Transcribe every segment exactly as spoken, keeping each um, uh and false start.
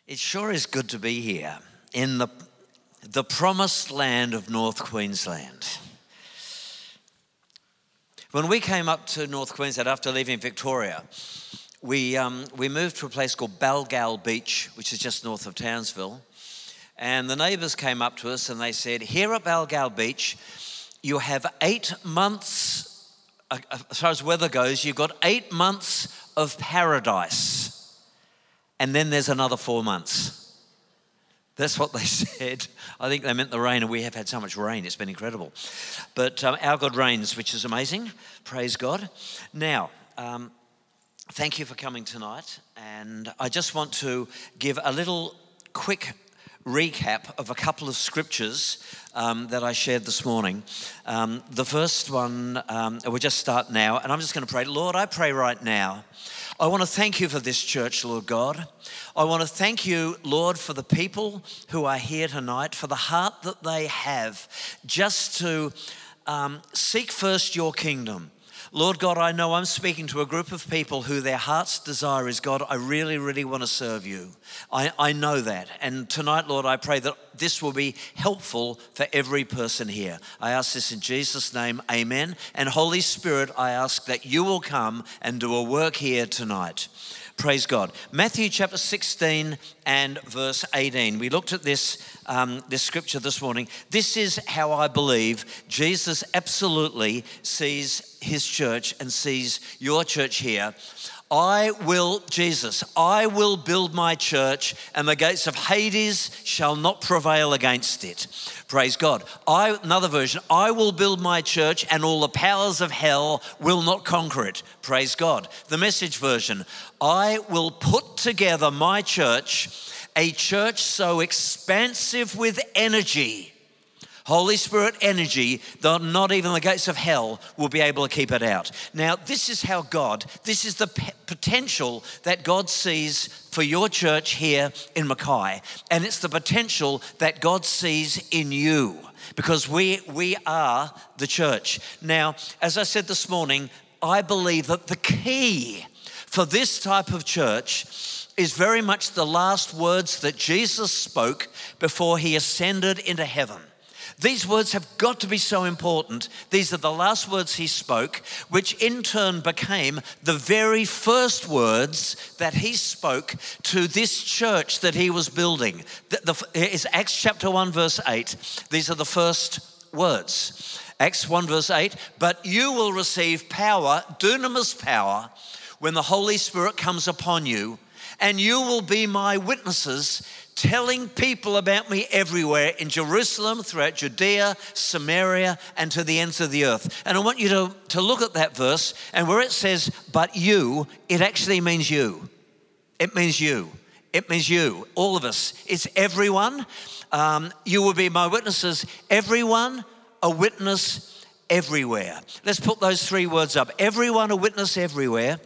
It sure is good to be here in the, the promised land of North Queensland. When we came up to North Queensland after leaving Victoria, we, um, we moved to a place called Balgal Beach, which is just north of Townsville. And the neighbours came up to us and they said, here at Balgal Beach, you have eight months, as far as weather goes, you've got eight months of paradise. And then there's another four months. That's what they said. I think they meant the rain, and we have had so much rain. It's been incredible. But um, our God reigns, which is amazing. Praise God. Now, um, thank you for coming tonight. And I just want to give a little quick recap of a couple of scriptures um, that I shared this morning. Um, the first one, um, we'll just start now. And I'm just going to pray. Lord, I pray right now. I want to thank you for this church, Lord God. I want to thank you, Lord, for the people who are here tonight, for the heart that they have just to um, seek first your kingdom. Lord God, I know I'm speaking to a group of people who their heart's desire is, God, I really, really want to serve you. I, I know that. And tonight, Lord, I pray that this will be helpful for every person here. I ask this in Jesus' name, amen. And Holy Spirit, I ask that you will come and do a work here tonight. Praise God. Matthew chapter sixteen and verse eighteen. We looked at this, um, this scripture this morning. This is how I believe Jesus absolutely sees his church and sees your church here. I will, Jesus, I will build my church and the gates of Hades shall not prevail against it. Praise God. I, another version, I will build my church and all the powers of hell will not conquer it. Praise God. The Message version, I will put together my church, a church so expansive with energy, Holy Spirit energy, that not even the gates of hell will be able to keep it out. Now, this is how God, this is the p- potential that God sees for your church here in Mackay. And it's the potential that God sees in you, because we, we are the church. Now, as I said this morning, I believe that the key for this type of church is very much the last words that Jesus spoke before he ascended into heaven. These words have got to be so important. These are the last words he spoke, which in turn became the very first words that he spoke to this church that he was building. The, the, it's Acts chapter one, verse eight. These are the first words. Acts one, verse eight. But you will receive power, dunamis power, when the Holy Spirit comes upon you, and you will be my witnesses, telling people about me everywhere in Jerusalem, throughout Judea, Samaria, and to the ends of the earth. And I want you to, to look at that verse, and where it says, but you, it actually means you. It means you. It means you, all of us. It's everyone. Um, you will be my witnesses. Everyone, a witness everywhere. Let's put those three words up. Everyone, a witness everywhere.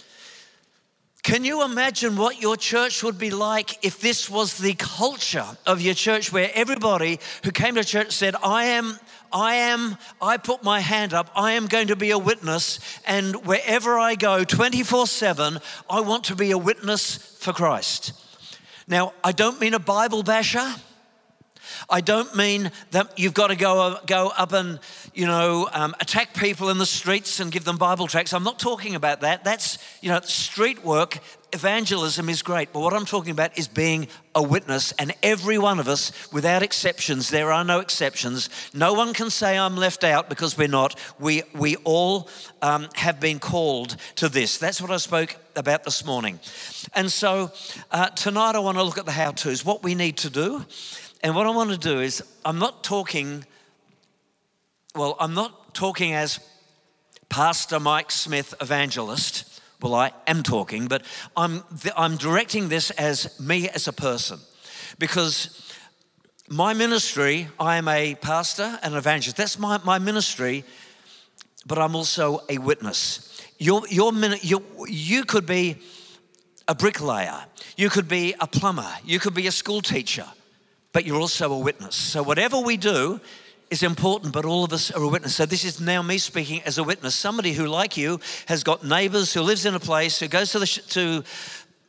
Can you imagine what your church would be like if this was the culture of your church, where everybody who came to church said, I am, I am, I put my hand up, I am going to be a witness, and wherever I go, twenty-four seven, I want to be a witness for Christ. Now, I don't mean a Bible basher. I don't mean that you've got to go, go up and, you know, um, attack people in the streets and give them Bible tracts. I'm not talking about that. That's, you know, street work, evangelism is great. But what I'm talking about is being a witness. And every one of us, without exceptions, there are no exceptions. No one can say I'm left out, because we're not. We, we all um, have been called to this. That's what I spoke about this morning. And so uh, tonight I want to look at the how-tos, what we need to do. And what I want to do is, I'm not talking, well, I'm not talking as Pastor Mike Smith evangelist. Well, I am talking, but I'm I'm directing this as me as a person. Because my ministry, I am a pastor and an evangelist. That's my, my ministry, but I'm also a witness. Your, your, your, you could be a bricklayer. You could be a plumber. You could be a school teacher. But you're also a witness. So whatever we do is important, but all of us are a witness. So this is now me speaking as a witness. Somebody who, like you, has got neighbours, who lives in a place, who goes to the sh- to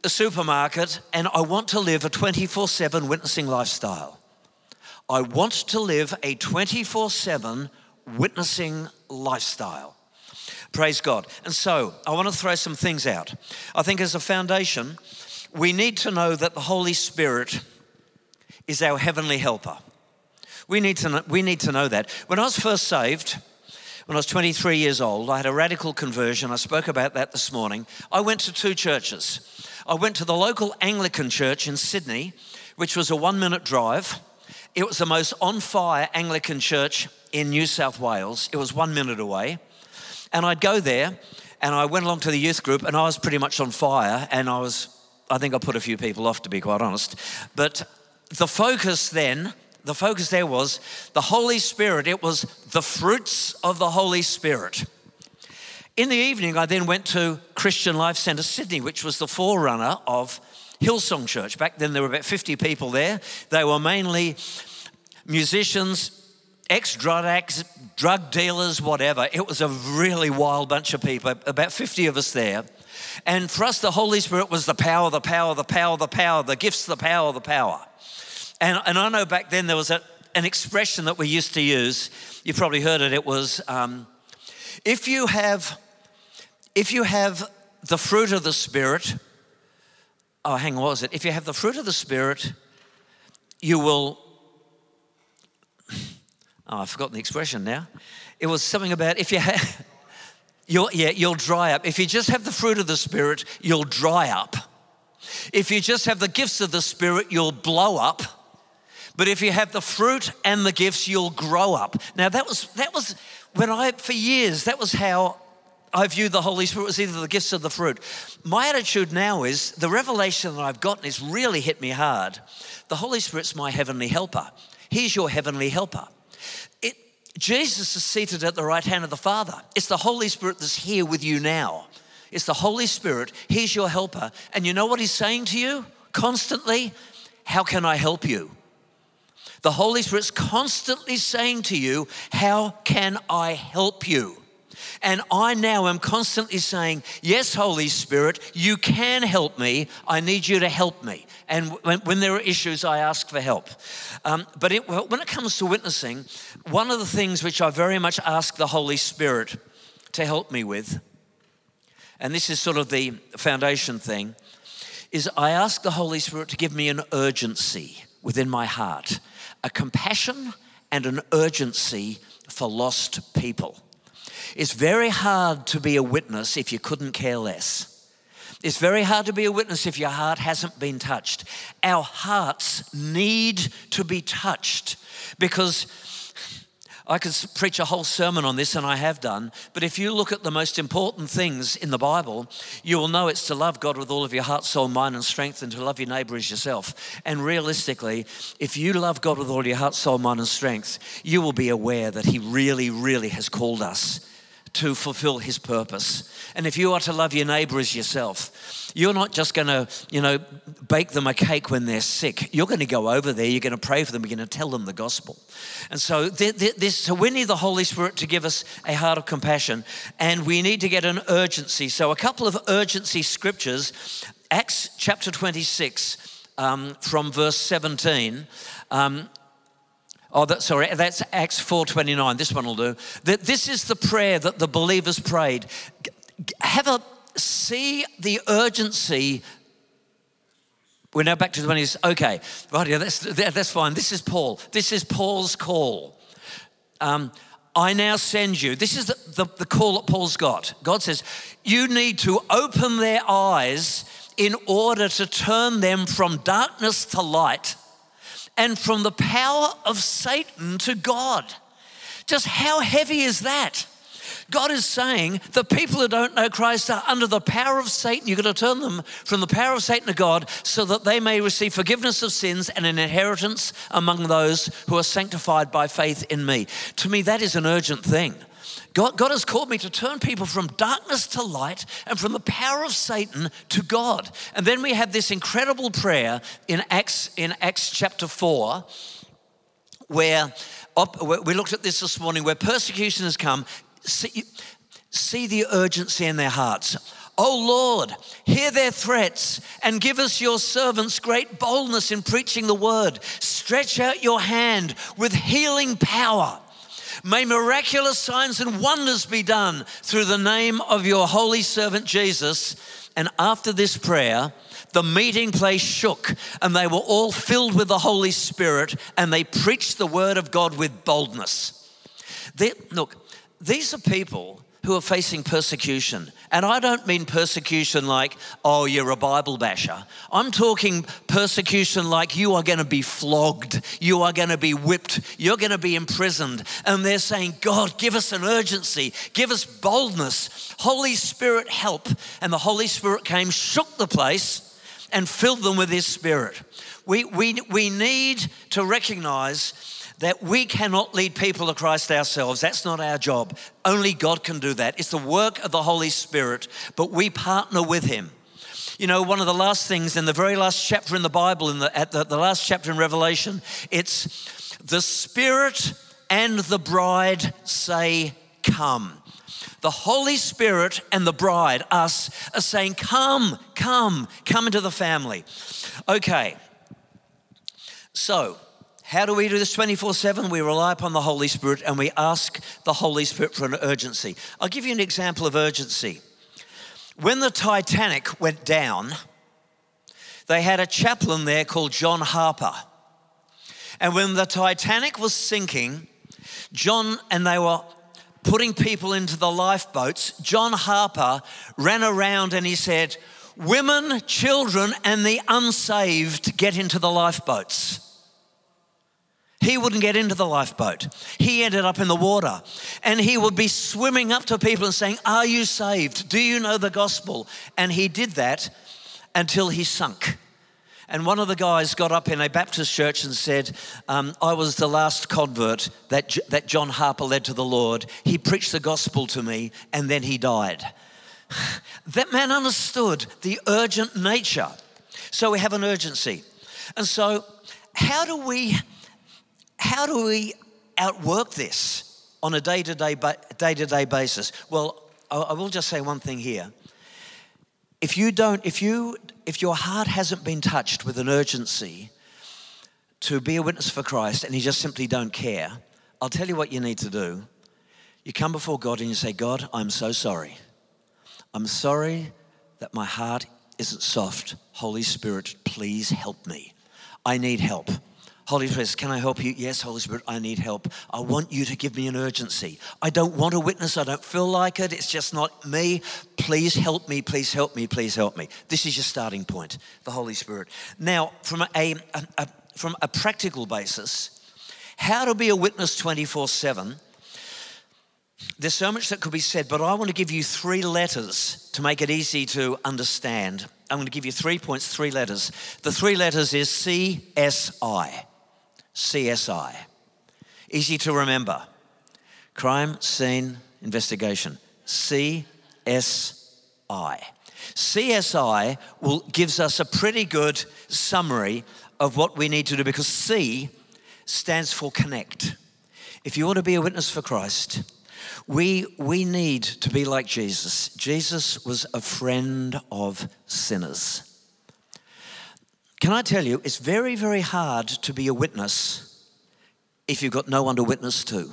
a supermarket and I want to live a twenty-four seven witnessing lifestyle. I want to live a twenty-four seven witnessing lifestyle. Praise God. And so I want to throw some things out. I think as a foundation, we need to know that the Holy Spirit is our heavenly helper. We need to know, we need to know that. When I was first saved, when I was twenty-three years old, I had a radical conversion. I spoke about that this morning. I went to two churches. I went to the local Anglican church in Sydney, which was a one-minute drive. It was the most on-fire Anglican church in New South Wales. It was one minute away. And I'd go there, and I went along to the youth group, and I was pretty much on fire, and I was, I think I put a few people off, to be quite honest. But the focus then, the focus there was the Holy Spirit. It was the fruits of the Holy Spirit. In the evening, I then went to Christian Life Centre Sydney, which was the forerunner of Hillsong Church. Back then, there were about fifty people there. They were mainly musicians, ex-drug addicts, drug dealers, whatever. It was a really wild bunch of people, about fifty of us there. And for us, the Holy Spirit was the power, the power, the power, the power, the gifts, the power, the power. And, and I know back then there was a, an expression that we used to use. You probably heard it. It was, um, if you have, if you have the fruit of the Spirit, oh, hang on, what was it? If you have the fruit of the Spirit, you will, oh, I've forgotten the expression now. It was something about if you have, you'll, yeah, you'll dry up. If you just have the fruit of the Spirit, you'll dry up. If you just have the gifts of the Spirit, you'll blow up. But if you have the fruit and the gifts, you'll grow up. Now that was, that was when I, for years, that was how I viewed the Holy Spirit, was either the gifts or the fruit. My attitude now is, the revelation that I've gotten has really hit me hard. The Holy Spirit's my heavenly helper. He's your heavenly helper. It, Jesus is seated at the right hand of the Father. It's the Holy Spirit that's here with you now. It's the Holy Spirit. He's your helper. And you know what he's saying to you constantly? How can I help you? The Holy Spirit's constantly saying to you, how can I help you? And I now am constantly saying, yes, Holy Spirit, you can help me. I need you to help me. And when, when there are issues, I ask for help. Um, but it, when it comes to witnessing, one of the things which I very much ask the Holy Spirit to help me with, and this is sort of the foundation thing, is I ask the Holy Spirit to give me an urgency within my heart, a compassion and an urgency for lost people. It's very hard to be a witness if you couldn't care less. It's very hard to be a witness if your heart hasn't been touched. Our hearts need to be touched, because I could preach a whole sermon on this, and I have done, but if you look at the most important things in the Bible, you will know it's to love God with all of your heart, soul, mind, and strength, and to love your neighbor as yourself. And realistically, if you love God with all your heart, soul, mind, and strength, you will be aware that he really, really has called us to fulfill his purpose. And if you are to love your neighbor as yourself, you're not just going to, you know, bake them a cake when they're sick. You're going to go over there, you're going to pray for them, you're going to tell them the gospel. And so this, so we need the Holy Spirit to give us a heart of compassion, and we need to get an urgency. So a couple of urgency scriptures, Acts chapter twenty-six, um, from verse seventeen, um, Oh, that, sorry, that's Acts four twenty-nine. This one will do. That this is the prayer that the believers prayed. Have a, see the urgency. We're now back to the twenties. Okay, right, yeah, that's, that's fine. This is Paul. This is Paul's call. Um, I now send you. This is the, the, the call that Paul's got. God says, you need to open their eyes in order to turn them from darkness to light, and from the power of Satan to God. Just how heavy is that? God is saying the people who don't know Christ are under the power of Satan. You've got to turn them from the power of Satan to God, so that they may receive forgiveness of sins and an inheritance among those who are sanctified by faith in me. To me, that is an urgent thing. God, God has called me to turn people from darkness to light and from the power of Satan to God. And then we have this incredible prayer in Acts, in Acts chapter four, where we looked at this this morning, where persecution has come. See, see the urgency in their hearts. O Lord, hear their threats and give us your servants great boldness in preaching the word. Stretch out your hand with healing power. May miraculous signs and wonders be done through the name of your holy servant Jesus. And after this prayer, the meeting place shook and they were all filled with the Holy Spirit and they preached the word of God with boldness. They, look, these are people who are facing persecution. And I don't mean persecution like, oh, you're a Bible basher. I'm talking persecution like you are going to be flogged, you are going to be whipped, you're going to be imprisoned. And they're saying, God, give us an urgency, give us boldness. Holy Spirit, help. And the Holy Spirit came, shook the place, and filled them with his Spirit. We, we, we need to recognize that we cannot lead people to Christ ourselves. That's not our job. Only God can do that. It's the work of the Holy Spirit, but we partner with him. You know, one of the last things in the very last chapter in the Bible, in the, at the, the last chapter in Revelation, it's the Spirit and the bride say, come. The Holy Spirit and the bride, us, are saying, come, come, come into the family. Okay, so how do we do this twenty-four seven? We rely upon the Holy Spirit and we ask the Holy Spirit for an urgency. I'll give you an example of urgency. When the Titanic went down, they had a chaplain there called John Harper. And when the Titanic was sinking, John, and they were putting people into the lifeboats, John Harper ran around and he said, women, children, and the unsaved get into the lifeboats. He wouldn't get into the lifeboat. He ended up in the water. And he would be swimming up to people and saying, are you saved? Do you know the gospel? And he did that until he sunk. And one of the guys got up in a Baptist church and said, um, I was the last convert that, J- that John Harper led to the Lord. He preached the gospel to me and then he died. That man understood the urgent nature. So we have an urgency. And so how do we... How do we outwork this on a day-to-day, day-to-day basis? Well, I will just say one thing here. If you don't, if you, if your heart hasn't been touched with an urgency to be a witness for Christ and you just simply don't care, I'll tell you what you need to do. You come before God and you say, God, I'm so sorry. I'm sorry that my heart isn't soft. Holy Spirit, please help me. I need help. Holy Spirit, can I help you? Yes, Holy Spirit, I need help. I want you to give me an urgency. I don't want a witness. I don't feel like it. It's just not me. Please help me. Please help me. Please help me. This is your starting point, the Holy Spirit. Now, from a, a, a, from a practical basis, how to be a witness twenty-four seven, there's so much that could be said, but I want to give you three letters to make it easy to understand. I'm going to give you three points, three letters. The three letters is C S I. C S I. Easy to remember. Crime Scene Investigation. C S I. C S I will gives us a pretty good summary of what we need to do because C stands for connect. If you want to be a witness for Christ, we, we need to be like Jesus. Jesus was a friend of sinners. Can I tell you, it's very, very hard to be a witness if you've got no one to witness to.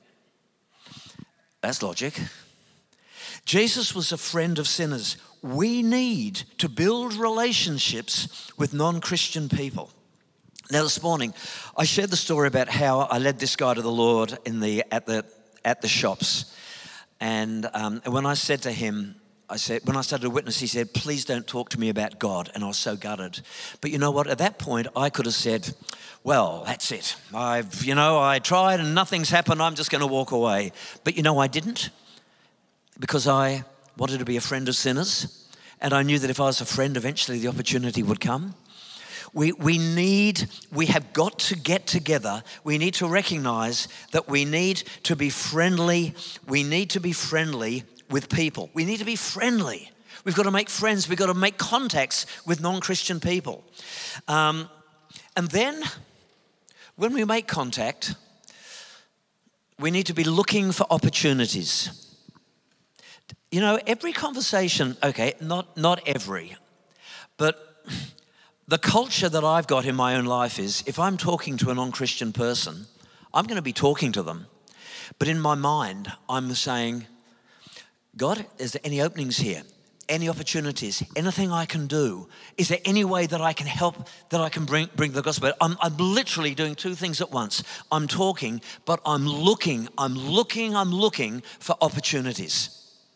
That's logic. Jesus was a friend of sinners. We need to build relationships with non-Christian people. Now this morning, I shared the story about how I led this guy to the Lord in the at the at the shops. And, um, and when I said to him, I said, when I started to witness, he said, please don't talk to me about God. And I was so gutted. But you know what? At that point, I could have said, well, that's it. I've, you know, I tried and nothing's happened. I'm just going to walk away. But you know, I didn't, because I wanted to be a friend of sinners. And I knew that if I was a friend, eventually the opportunity would come. We, we need, we have got to get together. We need to recognize that we need to be friendly. We need to be friendly with people. We need to be friendly. We've got to make friends. We've got to make contacts with non-Christian people. Um, and then when we make contact, we need to be looking for opportunities. You know, every conversation, okay, not, not every, but the culture that I've got in my own life is if I'm talking to a non-Christian person, I'm going to be talking to them. But in my mind, I'm saying, God, is there any openings here? Any opportunities? Anything I can do? Is there any way that I can help, that I can bring, bring the gospel? I'm, I'm literally doing two things at once. I'm talking, but I'm looking, I'm looking, I'm looking for opportunities.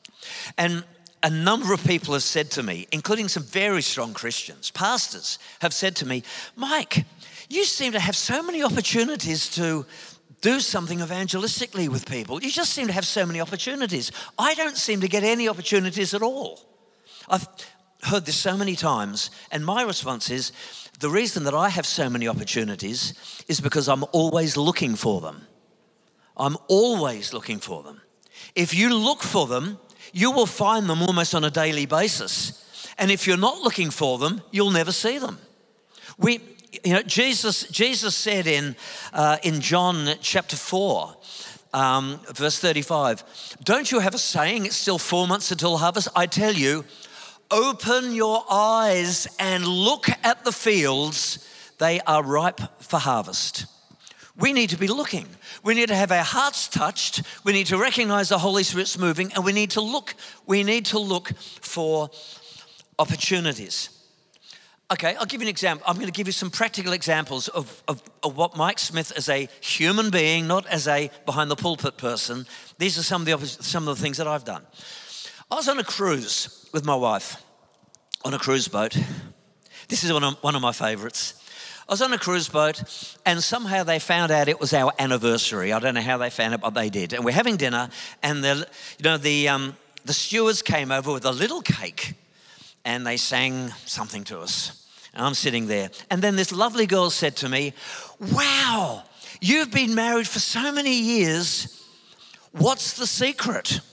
And a number of people have said to me, including some very strong Christians, pastors, have said to me, Mike, you seem to have so many opportunities to do something evangelistically with people. You just seem to have so many opportunities. I don't seem to get any opportunities at all. I've heard this so many times, and my response is, the reason that I have so many opportunities is because I'm always looking for them. I'm always looking for them. If you look for them, you will find them almost on a daily basis. And if you're not looking for them, you'll never see them. We, you know, Jesus, Jesus said in uh, in John chapter four, um, verse thirty-five, don't you have a saying, it's still four months until harvest? I tell you, open your eyes and look at the fields. They are ripe for harvest. We need to be looking. We need to have our hearts touched. We need to recognize the Holy Spirit's moving, and we need to look. We need to look for opportunities. Okay, I'll give you an example. I'm going to give you some practical examples of, of, of what Mike Smith, as a human being, not as a behind the pulpit person. These are some of the some of the things that I've done. I was on a cruise with my wife, on a cruise boat. This is one of, one of my favorites. I was on a cruise boat, and somehow they found out it was our anniversary. I don't know how they found it, but they did. And we're having dinner, and the, you know, the um, the stewards came over with a little cake, and they sang something to us. And I'm sitting there, and then this lovely girl said to me, "Wow, you've been married for so many years. What's the secret?"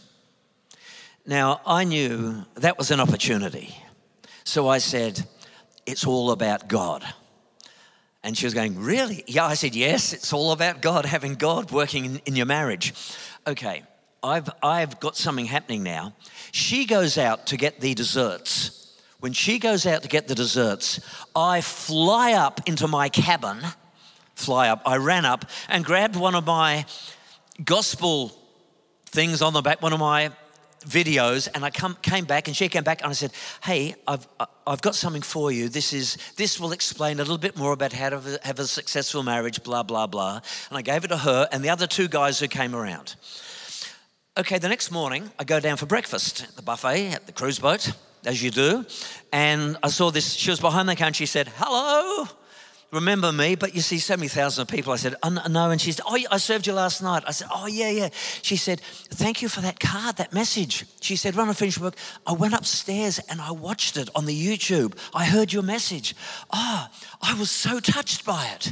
Now, I knew that was an opportunity. So I said, "It's all about God." And she was going, "Really?" Yeah, I said, "Yes, it's all about God, having God working in, in your marriage." Okay, I've, I've got something happening now. She goes out to get the desserts. When she goes out to get the desserts, I fly up into my cabin, fly up, I ran up and grabbed one of my gospel things on the back, one of my videos, and I come, came back, and she came back, and I said, "Hey, I've I've got something for you. This is this will explain a little bit more about how to have a successful marriage, blah blah blah." And I gave it to her and the other two guys who came around. Okay, the next morning I go down for breakfast at the buffet at the cruise boat, as you do, and I saw this. She was behind the counter. She said, "Hello. Remember me?" But you see so many thousands of people. I said, "Oh, no." And she said, "Oh, I served you last night." I said, "Oh, yeah, yeah." She said, "Thank you for that card, that message." She said, "When I finished work, I went upstairs and I watched it on the YouTube. I heard your message. Oh, I was so touched by it."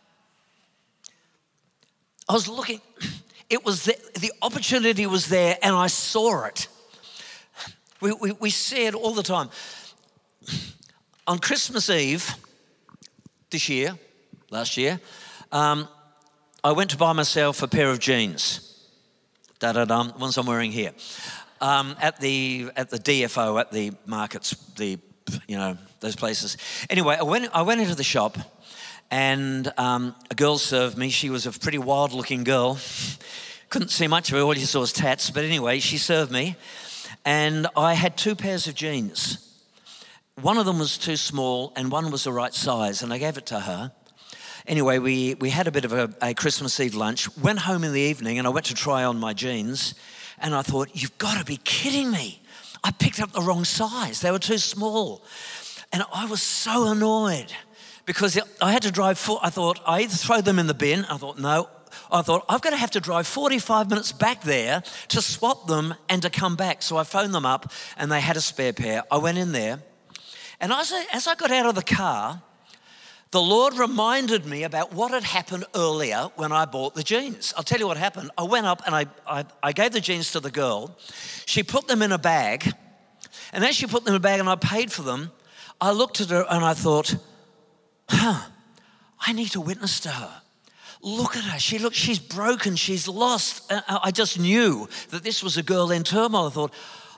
I was looking, it was the, the opportunity was there, and I saw it. We, we, we see it all the time. On Christmas Eve, this year, last year, um, I went to buy myself a pair of jeans, da-da-dum, ones I'm wearing here, um, at the at the D F O, at the markets, the, you know, those places. Anyway, I went I went into the shop, and um, a girl served me. She was a pretty wild-looking girl. Couldn't see much of her, all you saw was tats, but anyway, she served me, and I had two pairs of jeans. One of them was too small and one was the right size, and I gave it to her. Anyway, we, we had a bit of a, a Christmas Eve lunch, went home in the evening, and I went to try on my jeans, and I thought, "You've got to be kidding me. I picked up the wrong size. They were too small." And I was so annoyed because I had to drive, for, I thought, I either throw them in the bin. I thought, no. I thought, I've got to have to drive forty-five minutes back there to swap them and to come back. So I phoned them up, and they had a spare pair. I went in there. And as I, as I got out of the car, the Lord reminded me about what had happened earlier when I bought the jeans. I'll tell you what happened. I went up and I, I, I gave the jeans to the girl. She put them in a bag. And as she put them in a bag and I paid for them, I looked at her and I thought, huh, I need to witness to her. Look at her. She looks, she's broken. She's lost. I just knew that this was a girl in turmoil. I thought,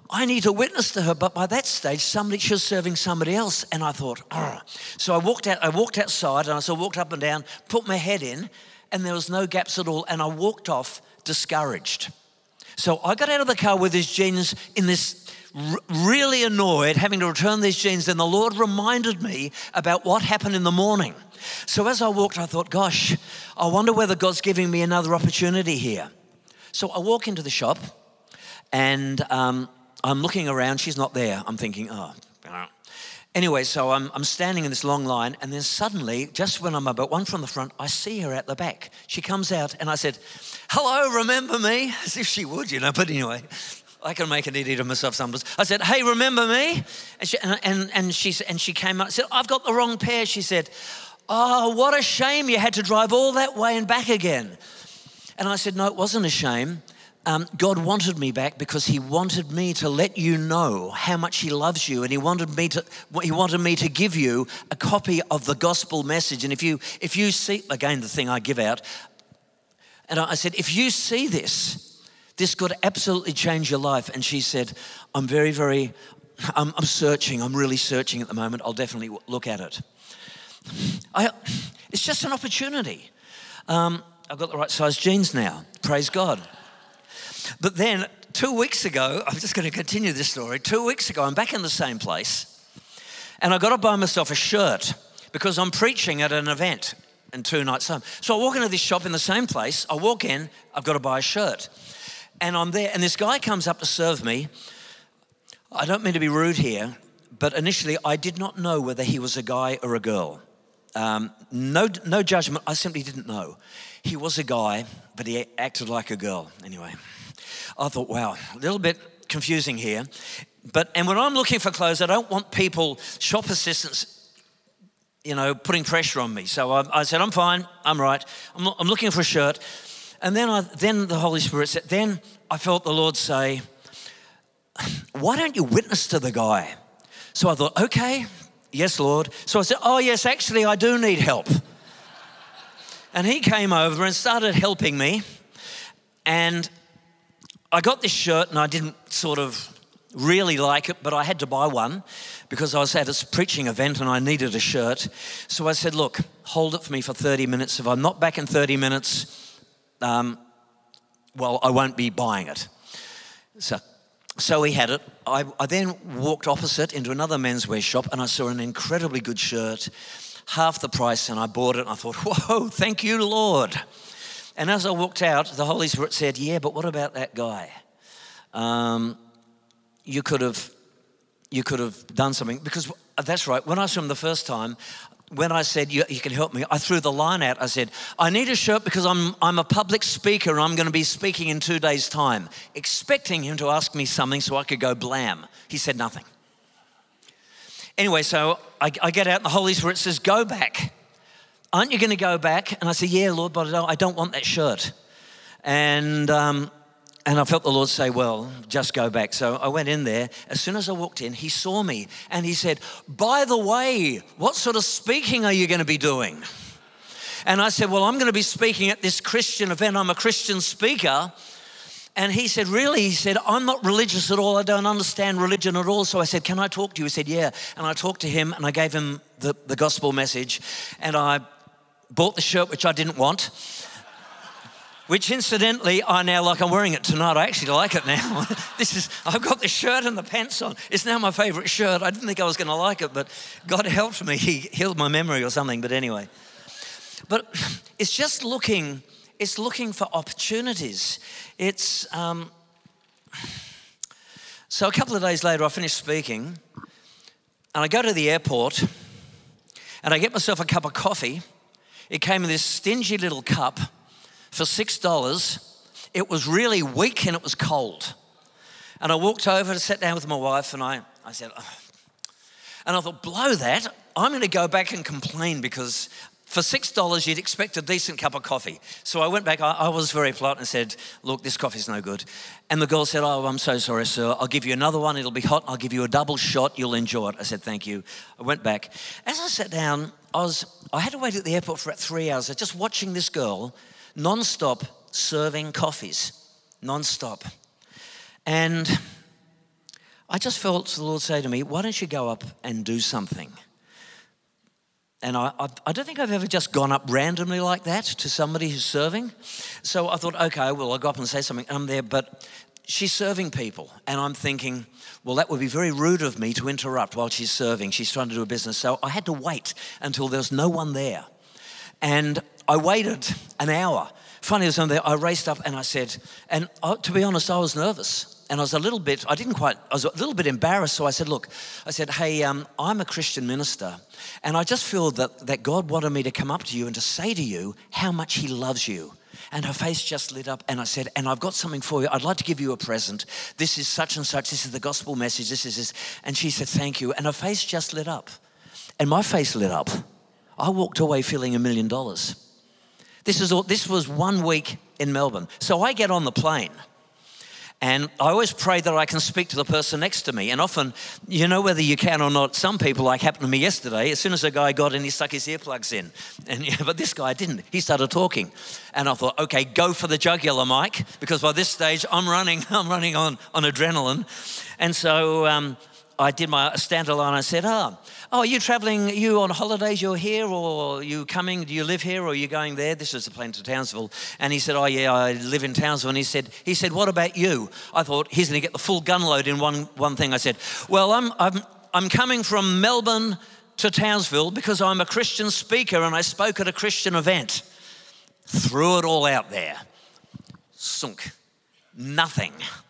I need to witness to her. But by that stage, somebody, she was serving somebody else. And I thought, oh. So I walked out, I walked outside and I sort of walked up and down, put my head in, and there was no gaps at all. And I walked off discouraged. So I got out of the car with these jeans in this r- really annoyed, having to return these jeans. Then the Lord reminded me about what happened in the morning. So as I walked, I thought, gosh, I wonder whether God's giving me another opportunity here. So I walk into the shop and um, I'm looking around. She's not there. I'm thinking, oh. Anyway, so I'm, I'm standing in this long line, and then suddenly, just when I'm about one from the front, I see her at the back. She comes out and I said, hello, remember me? As if she would, you know, but anyway. I can make an idiot of myself sometimes. I said, hey, remember me? And she, and, and, and, she, and she came up and said, I've got the wrong pair. She said, oh, what a shame you had to drive all that way and back again. And I said, no, it wasn't a shame. Um, God wanted me back because he wanted me to let you know how much he loves you, and he wanted me to he wanted me to give you a copy of the gospel message. And if you if you see, again, the thing I give out, and I said, if you see this, this could absolutely change your life. And she said, I'm very, very, I'm, I'm searching. I'm really searching at the moment. I'll definitely look at it. I, it's just an opportunity. Um, I've got the right size jeans now. Praise God. But then two weeks ago, I'm just going to continue this story. Two weeks ago, I'm back in the same place, and I got to buy myself a shirt because I'm preaching at an event in two nights' time. So I walk into this shop in the same place. I walk in, I've got to buy a shirt. And I'm there, and this guy comes up to serve me. I don't mean to be rude here, but initially I did not know whether he was a guy or a girl. Um, no, no judgment, I simply didn't know. He was a guy, but he acted like a girl. Anyway, I thought, wow, a little bit confusing here. But and when I'm looking for clothes, I don't want people, shop assistants, you know, putting pressure on me. So I, I said, I'm fine, I'm right. I'm, I'm looking for a shirt. And then I, then the Holy Spirit said, then I felt the Lord say, why don't you witness to the guy? So I thought, okay, yes, Lord. So I said, oh, yes, actually, I do need help. And he came over and started helping me. And I got this shirt, and I didn't sort of really like it, but I had to buy one because I was at a preaching event and I needed a shirt. So I said, look, hold it for me for thirty minutes. If I'm not back in thirty minutes, um, well, I won't be buying it. So So he had it. I, I then walked opposite into another menswear shop, and I saw an incredibly good shirt, half the price, and I bought it, and I thought, whoa, thank you, Lord. And as I walked out, the Holy Spirit said, yeah, but what about that guy? Um, you could have, you could have done something. Because that's right, when I saw him the first time, when I said, you, you can help me, I threw the line out. I said, I need a shirt because I'm I'm a public speaker and I'm going to be speaking in two days' time, expecting him to ask me something so I could go blam. He said nothing. Anyway, so I, I get out and the Holy Spirit says, go back. Aren't you going to go back? And I said, yeah, Lord, but I don't, I don't want that shirt. And um, and I felt the Lord say, well, just go back. So I went in there. As soon as I walked in, he saw me and he said, by the way, what sort of speaking are you going to be doing? And I said, well, I'm going to be speaking at this Christian event. I'm a Christian speaker. And he said, really? He said, I'm not religious at all. I don't understand religion at all. So I said, can I talk to you? He said, yeah. And I talked to him and I gave him the, the gospel message. And I bought the shirt, which I didn't want. Which incidentally, I now like, I'm wearing it tonight. I actually like it now. This is, I've got the shirt and the pants on. It's now my favorite shirt. I didn't think I was going to like it, but God helped me. He healed my memory or something, but anyway. But it's just looking, it's looking for opportunities. It's, um, so a couple of days later, I finished speaking and I go to the airport and I get myself a cup of coffee. It came in this stingy little cup for six dollars. It was really weak and it was cold. And I walked over to sit down with my wife and I, I said, oh. And I thought, blow that. I'm going to go back and complain because for six dollars you'd expect a decent cup of coffee. So I went back, I, I was very polite and said, look, this coffee's no good. And the girl said, oh, I'm so sorry, sir. I'll give you another one. It'll be hot. I'll give you a double shot. You'll enjoy it. I said, thank you. I went back. As I sat down, I was, I had to wait at the airport for about three hours. I was just watching this girl non-stop serving coffees, non-stop. And I just felt the Lord say to me, why don't you go up and do something? And I, I, I don't think I've ever just gone up randomly like that to somebody who's serving. So I thought, okay, well, I'll go up and say something. I'm there, but she's serving people. And I'm thinking, well, that would be very rude of me to interrupt while she's serving. She's trying to do a business. So I had to wait until there was no one there. And I waited an hour. Finally, there was there. I raced up and I said, and I, to be honest, I was nervous. And I was a little bit, I didn't quite, I was a little bit embarrassed. So I said, look, I said, hey, um, I'm a Christian minister. And I just feel that, that God wanted me to come up to you and to say to you how much he loves you. And her face just lit up and I said, and I've got something for you. I'd like to give you a present. This is such and such. This is the gospel message. This is this. And she said, thank you. And her face just lit up. And my face lit up. I walked away feeling a million dollars. This is all, this was one week in Melbourne. So I get on the plane. And I always pray that I can speak to the person next to me. And often, you know whether you can or not, some people, like happened to me yesterday, as soon as a guy got in, he stuck his earplugs in. And yeah, but this guy didn't. He started talking. And I thought, okay, go for the jugular, Mike, because by this stage, I'm running, I'm running on, on adrenaline. And so um, I did my standalone. I said, oh, oh, are you traveling, are you on holidays, you're here, or are you coming, do you live here, or are you going there? This was the plane to Townsville. And he said, oh yeah, I live in Townsville. And he said, he said, what about you? I thought, he's going to get the full gun load in one, one thing. I said, well, I'm, I'm, I'm coming from Melbourne to Townsville because I'm a Christian speaker and I spoke at a Christian event. Threw it all out there. Sunk. Nothing.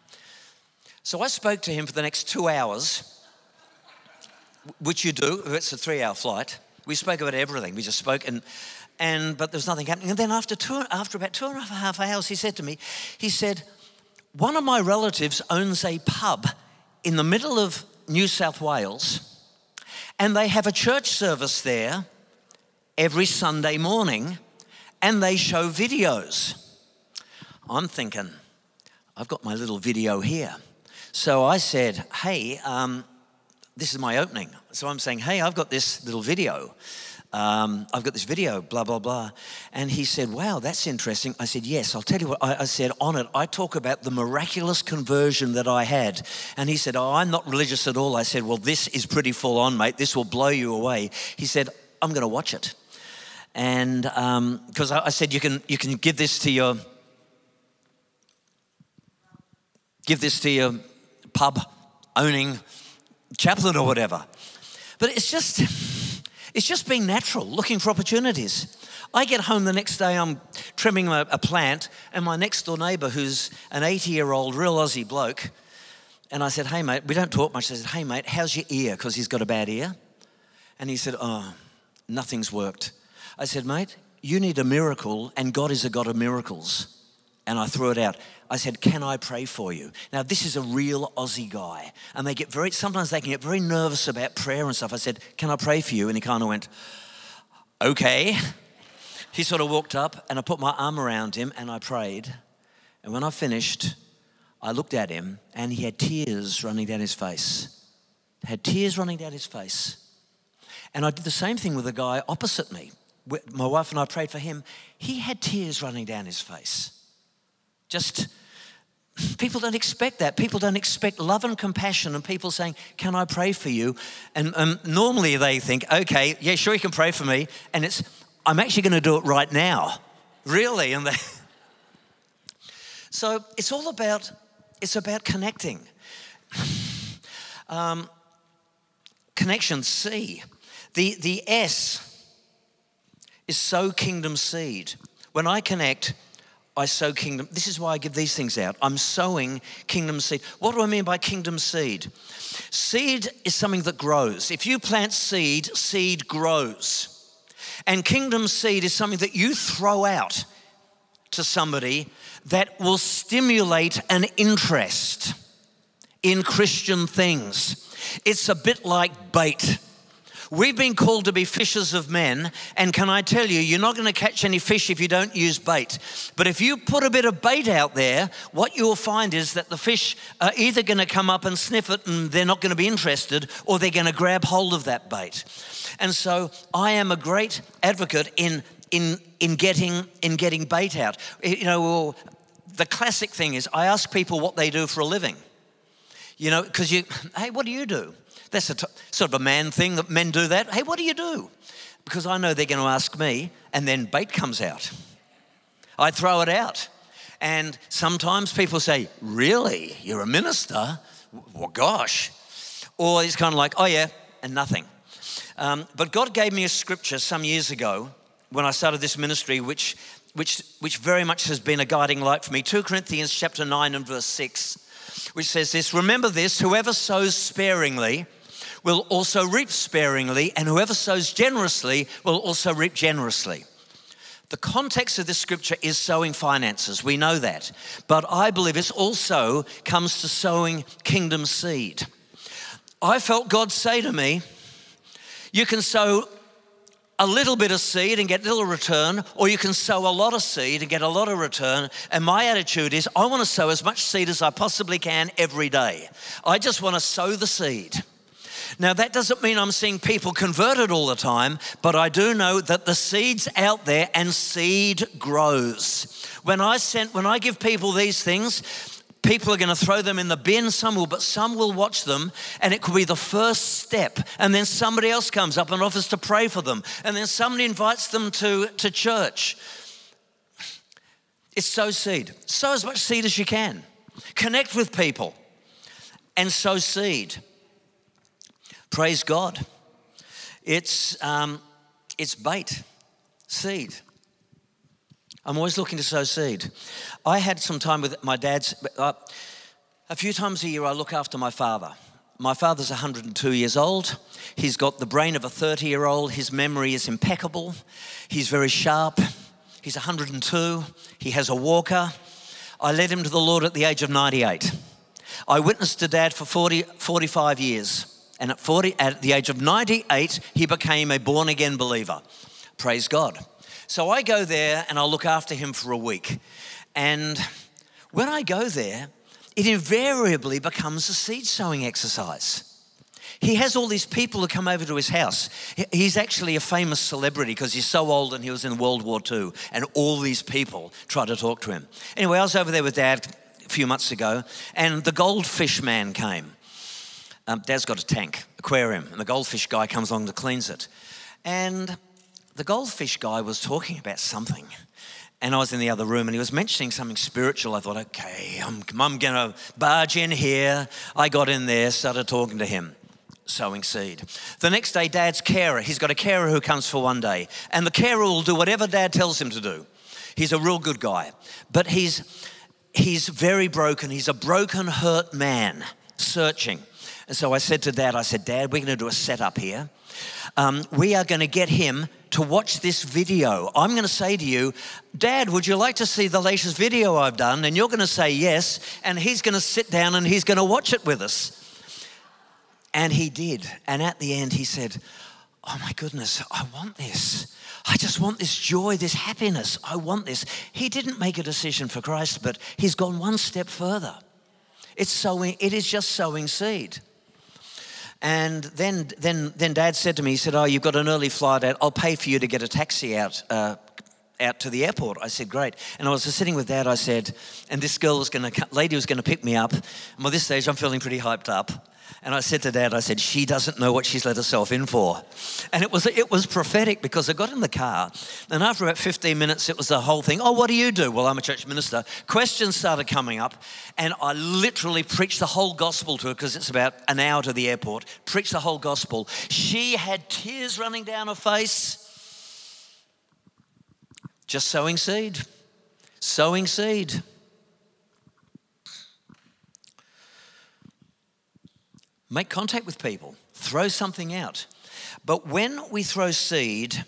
So I spoke to him for the next two hours, which you do. It's a three-hour flight. We spoke about everything. We just spoke, and and but there's nothing happening. And then after two, after about two and a half hours, he said to me, he said, one of my relatives owns a pub in the middle of New South Wales, and they have a church service there every Sunday morning, and they show videos. I'm thinking, I've got my little video here. So I said, hey, um, this is my opening. So I'm saying, hey, I've got this little video. Um, I've got this video, blah, blah, blah. And he said, wow, that's interesting. I said, yes, I'll tell you what. I, I said, on it, I talk about the miraculous conversion that I had. And he said, oh, I'm not religious at all. I said, well, this is pretty full on, mate. This will blow you away. He said, I'm going to watch it. And because um, I, I said, you can you can give this to your, give this to your pub owning chaplain or whatever. But it's just, it's just being natural, looking for opportunities. I get home the next day, I'm trimming a, a plant, and my next door neighbour, who's an eighty-year-old real Aussie bloke, and I said, hey, mate, we don't talk much. I said, hey, mate, how's your ear? Because he's got a bad ear. And he said, oh, nothing's worked. I said, mate, you need a miracle, and God is a God of miracles. And I threw it out. I said, can I pray for you? Now, this is a real Aussie guy. And they get very, sometimes they can get very nervous about prayer and stuff. I said, can I pray for you? And he kind of went, okay. He sort of walked up and I put my arm around him and I prayed. And when I finished, I looked at him and he had tears running down his face. Had tears running down his face. And I did the same thing with a guy opposite me. My wife and I prayed for him. He had tears running down his face. Just, people don't expect that. People don't expect love and compassion and people saying, can I pray for you? And um, normally they think, okay, yeah, sure, you can pray for me. And it's, I'm actually going to do it right now. Really? And they, so it's all about, it's about connecting. Um, connection, C. The, the S is sow kingdom seed. When I connect, I sow kingdom. This is why I give these things out. I'm sowing kingdom seed. What do I mean by kingdom seed? Seed is something that grows. If you plant seed, seed grows. And kingdom seed is something that you throw out to somebody that will stimulate an interest in Christian things. It's a bit like bait. We've been called to be fishers of men, and can I tell you, you're not going to catch any fish if you don't use bait. But if you put a bit of bait out there, what you'll find is that the fish are either going to come up and sniff it and they're not going to be interested, or they're going to grab hold of that bait. And so I am a great advocate in in in getting in getting bait out. You know, well, the classic thing is I ask people what they do for a living. You know, because you, hey, what do you do? That's a t- sort of a man thing that men do that. Hey, what do you do? Because I know they're going to ask me, and then bait comes out. I throw it out. And sometimes people say, really? You're a minister? Well, gosh. Or it's kind of like, oh yeah, and nothing. Um, but God gave me a scripture some years ago when I started this ministry, which, which, which very much has been a guiding light for me. Second Corinthians chapter nine and verse six, which says this, remember this, whoever sows sparingly will also reap sparingly, and whoever sows generously will also reap generously. The context of this scripture is sowing finances. We know that. But I believe it also comes to sowing kingdom seed. I felt God say to me, you can sow a little bit of seed and get little return, or you can sow a lot of seed and get a lot of return. And my attitude is I want to sow as much seed as I possibly can every day. I just want to sow the seed. Now, that doesn't mean I'm seeing people converted all the time, but I do know that the seed's out there and seed grows. When I sent, when I give people these things, people are going to throw them in the bin, some will, but some will watch them, and it could be the first step. And then somebody else comes up and offers to pray for them. And then somebody invites them to, to church. It's sow seed. Sow as much seed as you can. Connect with people and sow seed. Praise God. It's, um, it's bait, seed. I'm always looking to sow seed. I had some time with my dad's. Uh, a few times a year I look after my father. My father's one hundred two years old. He's got the brain of a thirty-year-old. His memory is impeccable. He's very sharp. He's one hundred two. He has a walker. I led him to the Lord at the age of ninety-eight. I witnessed to Dad for forty, forty-five years. And at forty, at the age of ninety-eight, he became a born-again believer. Praise God. So I go there and I'll look after him for a week. And when I go there, it invariably becomes a seed sowing exercise. He has all these people who come over to his house. He's actually a famous celebrity because he's so old and he was in World War Two. And all these people try to talk to him. Anyway, I was over there with Dad a few months ago, and the goldfish man came. Um, Dad's got a tank, aquarium, and the goldfish guy comes along to cleanse it. And the goldfish guy was talking about something. And I was in the other room and he was mentioning something spiritual. I thought, okay, I'm, I'm going to barge in here. I got in there, started talking to him, sowing seed. The next day, Dad's carer, he's got a carer who comes for one day. And the carer will do whatever Dad tells him to do. He's a real good guy. But he's, he's very broken. He's a broken, hurt man searching. And so I said to Dad, I said, Dad, we're going to do a setup here. Um, we are going to get him to watch this video. I'm going to say to you, Dad, would you like to see the latest video I've done? And you're going to say yes, and he's going to sit down and he's going to watch it with us. And he did. And at the end, he said, oh my goodness, I want this. I just want this joy, this happiness. I want this. He didn't make a decision for Christ, but he's gone one step further. It's sowing, it is just sowing seed. And then, then, then Dad said to me, he said, oh, you've got an early flight out. I'll pay for you to get a taxi out, uh, out to the airport. I said, great. And I was sitting with Dad, I said, and this girl was going to, lady was going to pick me up. And by this stage, I'm feeling pretty hyped up. And I said to Dad, I said, she doesn't know what she's let herself in for. And it was it was prophetic because I got in the car. And after about fifteen minutes, it was the whole thing. Oh, what do you do? Well, I'm a church minister. Questions started coming up. And I literally preached the whole gospel to her because it's about an hour to the airport. Preached the whole gospel. She had tears running down her face. Just sowing seed. Sowing seed. Make contact with people. Throw something out. But when we throw seed,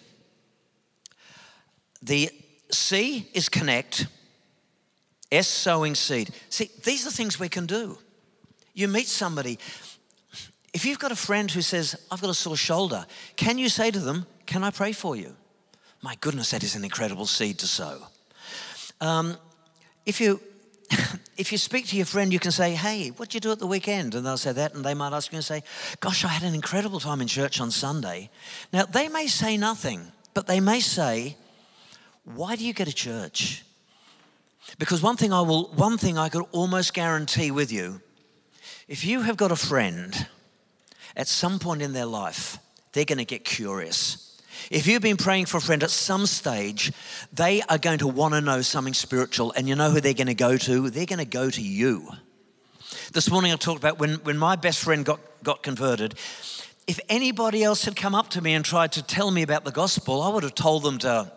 the C is connect. S, sowing seed. See, these are things we can do. You meet somebody. If you've got a friend who says, I've got a sore shoulder, can you say to them, can I pray for you? My goodness, that is an incredible seed to sow. Um, if you... If you speak to your friend, you can say, hey, what'd you do at the weekend? And they'll say that, and they might ask you and say, gosh, I had an incredible time in church on Sunday. Now, they may say nothing, but they may say, why do you go to church? Because one thing I will, one thing I could almost guarantee with you If you have got a friend, at some point in their life, they're going to get curious. If you've been praying for a friend at some stage, they are going to want to know something spiritual, and you know who they're going to go to? They're going to go to you. This morning I talked about when, when my best friend got, got converted. If anybody else had come up to me and tried to tell me about the gospel, I would have told them to,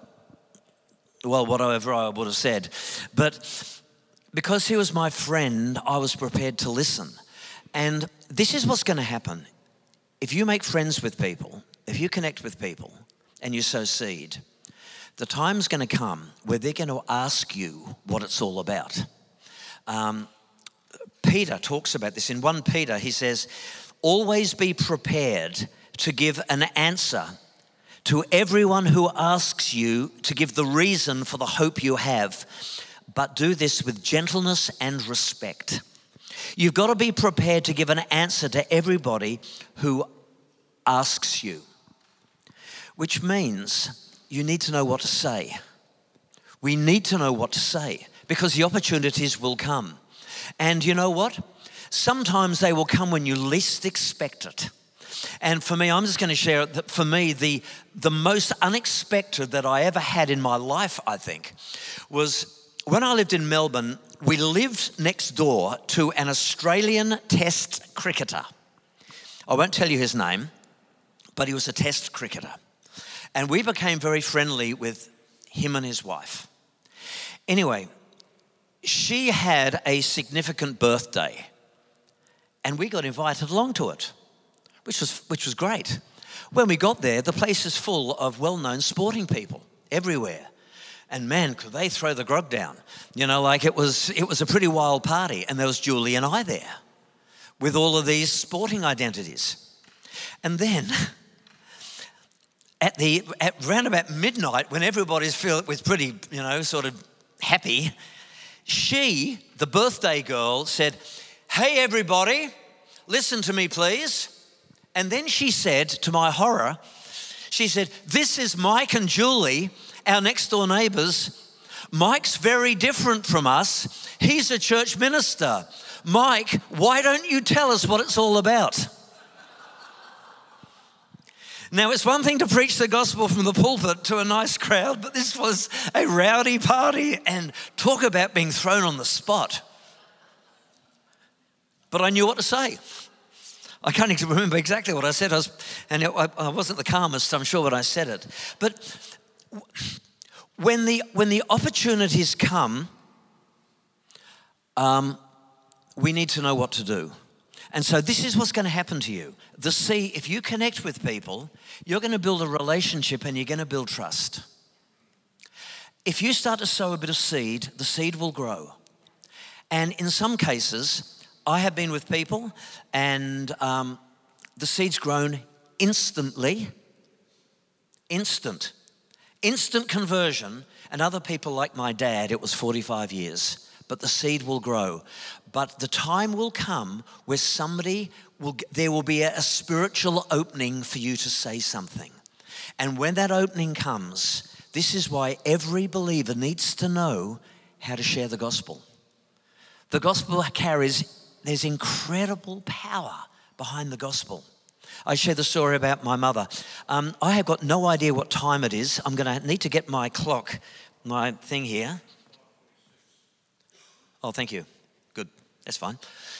well, whatever I would have said. But because he was my friend, I was prepared to listen. And this is what's going to happen. If you make friends with people, if you connect with people and you sow seed, the time's going to come where they're going to ask you what it's all about. Um, Peter talks about this. In First Peter, he says, always be prepared to give an answer to everyone who asks you to give the reason for the hope you have, but do this with gentleness and respect. You've got to be prepared to give an answer to everybody who asks you, which means you need to know what to say. We need to know what to say because the opportunities will come. And you know what? Sometimes they will come when you least expect it. And for me, I'm just going to share that for me, the, the most unexpected that I ever had in my life, I think, was when I lived in Melbourne. We lived next door to an Australian Test cricketer. I won't tell you his name, but he was a Test cricketer. And we became very friendly with him and his wife. Anyway, she had a significant birthday, and we got invited along to it, which was which was great. When we got there, the place is full of well-known sporting people everywhere. And man, could they throw the grog down. You know, like it was it was a pretty wild party. And there was Julie and I there with all of these sporting identities. And then at the at round about midnight, when everybody's feel was pretty, you know, sort of happy, she, the birthday girl, said, "Hey everybody, listen to me please." And then she said, to my horror, she said, "This is Mike and Julie, our next door neighbours. Mike's very different from us. He's a church minister. Mike, why don't you tell us what it's all about?" Now, it's one thing to preach the gospel from the pulpit to a nice crowd, but this was a rowdy party, and talk about being thrown on the spot. But I knew what to say. I can't even remember exactly what I said, I was, and it, I, I wasn't the calmest, I'm sure, when I said it. But when the when the opportunities come, um, we need to know what to do. And so this is what's going to happen to you. The seed, if you connect with people, you're going to build a relationship and you're going to build trust. If you start to sow a bit of seed, the seed will grow. And in some cases, I have been with people and um, the seed's grown instantly. Instant. Instant conversion. And other people like my dad, it was forty-five years. But the seed will grow. But the time will come where somebody will, there will be a, a spiritual opening for you to say something. And when that opening comes, this is why every believer needs to know how to share the gospel. The gospel carries, there's incredible power behind the gospel. I share the story about my mother. Um, I have got no idea what time it is. I'm going to need to get my clock, my thing here. Oh, thank you. Good. That's fine.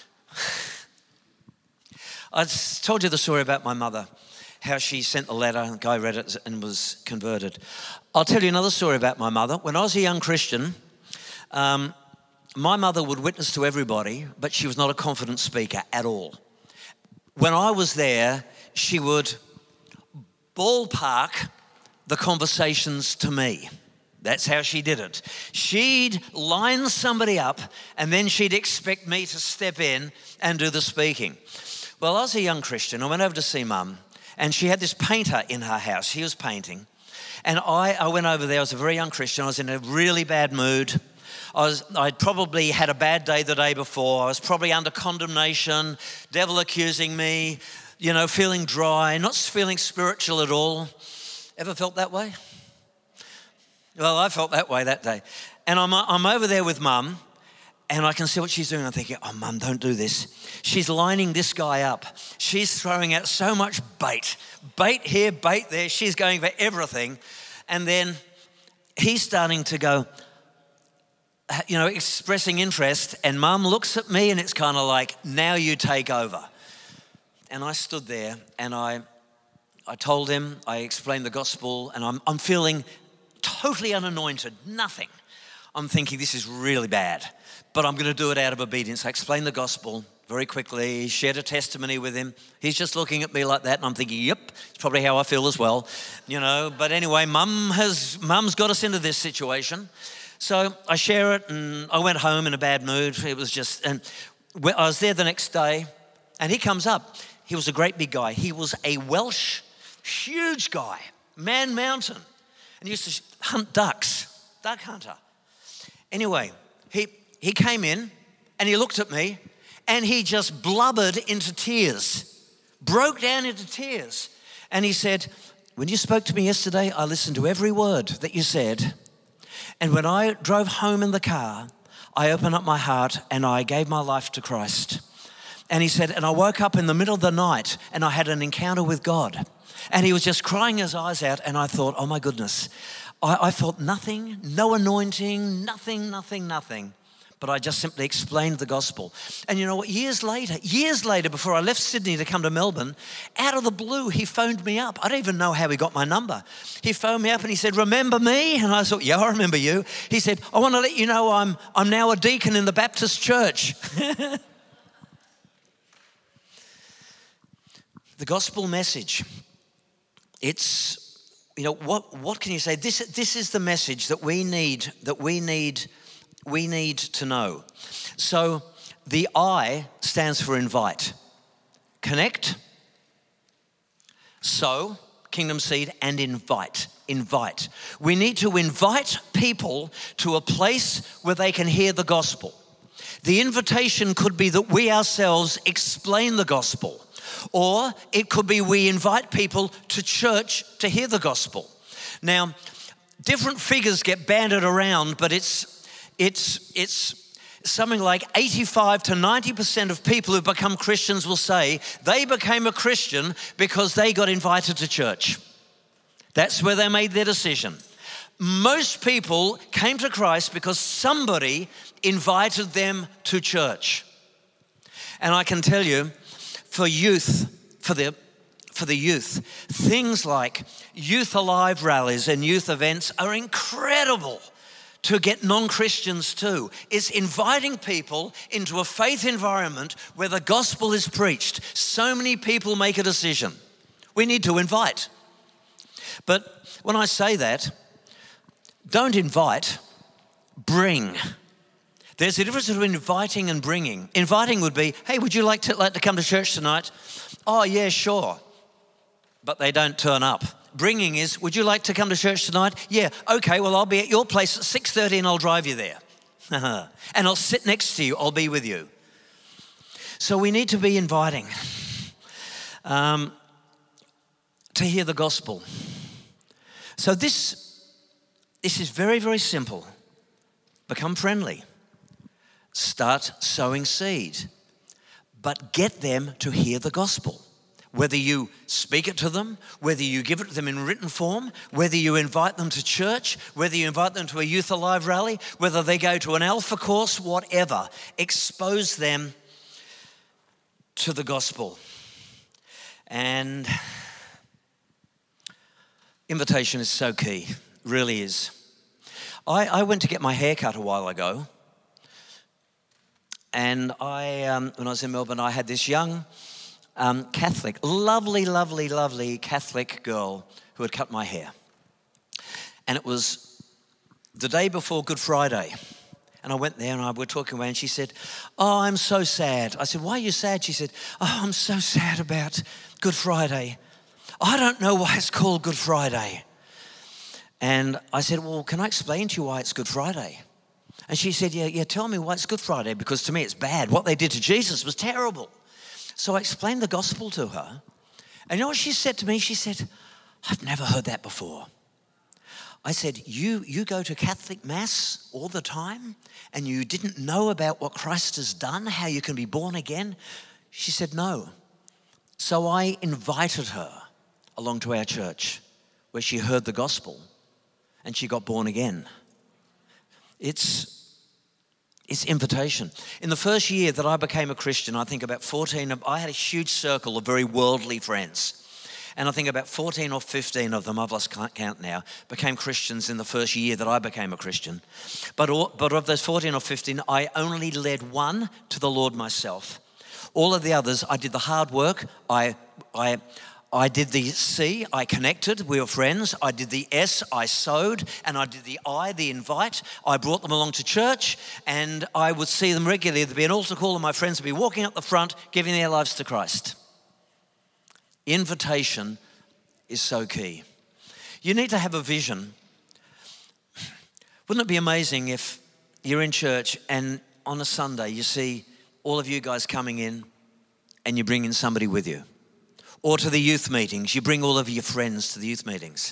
I told you the story about my mother, how she sent a letter and the guy read it and was converted. I'll tell you another story about my mother. When I was a young Christian, um, my mother would witness to everybody, but she was not a confident speaker at all. When I was there, she would ballpark the conversations to me. That's how she did it. She'd line somebody up and then she'd expect me to step in and do the speaking. Well, I was a young Christian. I went over to see Mum and she had this painter in her house. She was painting. And I, I went over there. I was a very young Christian. I was in a really bad mood. I was, I'd probably had a bad day the day before. I was probably under condemnation, devil accusing me, you know, feeling dry, not feeling spiritual at all. Ever felt that way? Well, I felt that way that day. And I'm, I'm over there with Mum, and I can see what she's doing. I'm thinking, oh, Mum, don't do this. She's lining this guy up. She's throwing out so much bait. Bait here, bait there. She's going for everything. And then he's starting to go, you know, expressing interest. And Mum looks at me and it's kind of like, now you take over. And I stood there and I I told him, I explained the gospel, and I'm, I'm feeling totally unanointed, nothing. I'm thinking this is really bad, but I'm going to do it out of obedience. I explained the gospel very quickly, shared a testimony with him. He's just looking at me like that, and I'm thinking, yep, it's probably how I feel as well, you know. But anyway, mum has, mum's got us into this situation. So I share it, and I went home in a bad mood. It was just, and I was there the next day, and he comes up. He was a great big guy. He was a Welsh, huge guy, Man Mountain, and he used to hunt ducks, duck hunter. Anyway, he, he came in, and he looked at me, and he just blubbered into tears, broke down into tears. And he said, when you spoke to me yesterday, I listened to every word that you said. And when I drove home in the car, I opened up my heart and I gave my life to Christ. And he said, and I woke up in the middle of the night and I had an encounter with God. And he was just crying his eyes out, and I thought, oh my goodness, I, I felt nothing, no anointing, nothing, nothing, nothing. But I just simply explained the gospel. And you know what, years later, years later, before I left Sydney to come to Melbourne, out of the blue, he phoned me up. I don't even know how he got my number. He phoned me up and he said, remember me? And I thought, yeah, I remember you. He said, I want to let you know I'm, I'm now a deacon in the Baptist church. The gospel message, it's, you know, what, what can you say? This, this is the message that we need, that we need we need to know. So the I stands for invite. Connect, sow, kingdom seed, and invite. Invite. We need to invite people to a place where they can hear the gospel. The invitation could be that we ourselves explain the gospel, or it could be we invite people to church to hear the gospel. Now, different figures get banded around, but it's It's, it's something like eighty-five to ninety percent of people who become Christians will say they became a Christian because they got invited to church. That's where they made their decision. Most people came to Christ because somebody invited them to church. And I can tell you, for youth, for the for the youth, things like Youth Alive rallies and youth events are incredible to get non-Christians too. It's inviting people into a faith environment where the gospel is preached. So many people make a decision. We need to invite. But when I say that, don't invite, bring. There's a difference between inviting and bringing. Inviting would be, hey, would you like to, like to come to church tonight? Oh, yeah, sure. But they don't turn up. Bringing is, would you like to come to church tonight? Yeah, okay, well, I'll be at your place at six thirty and I'll drive you there. And I'll sit next to you, I'll be with you. So we need to be inviting um, to hear the gospel. So this, this is very, very simple. Become friendly. Start sowing seed. But get them to hear the gospel. Whether you speak it to them, whether you give it to them in written form, whether you invite them to church, whether you invite them to a Youth Alive rally, whether they go to an Alpha course, whatever, expose them to the gospel. And invitation is so key, really is. I, I went to get my hair cut a while ago, and I, um, when I was in Melbourne, I had this young Um, Catholic, lovely, lovely, lovely Catholic girl who had cut my hair. And it was the day before Good Friday. And I went there and I were talking away and she said, oh, I'm so sad. I said, why are you sad? She said, oh, I'm so sad about Good Friday. I don't know why it's called Good Friday. And I said, well, can I explain to you why it's Good Friday? And she said, yeah, yeah, tell me why it's Good Friday, because to me it's bad. What they did to Jesus was terrible. So I explained the gospel to her. And you know what she said to me? She said, I've never heard that before. I said, you, you go to Catholic Mass all the time and you didn't know about what Christ has done, how you can be born again? She said, no. So I invited her along to our church where she heard the gospel and she got born again. It's, it's invitation. In the first year that I became a Christian, I think about fourteen, of, I had a huge circle of very worldly friends. And I think about fourteen or fifteen of them, I've lost count now, became Christians in the first year that I became a Christian. But, all, but of those fourteen or fifteen, I only led one to the Lord myself. All of the others, I did the hard work. I, I, I did the C, I connected, we were friends. I did the S, I sowed. And I did the I, the invite. I brought them along to church and I would see them regularly. There'd be an altar call and my friends would be walking up the front, giving their lives to Christ. Invitation is so key. You need to have a vision. Wouldn't it be amazing if you're in church and on a Sunday you see all of you guys coming in and you bring in somebody with you? Or to the youth meetings, you bring all of your friends to the youth meetings.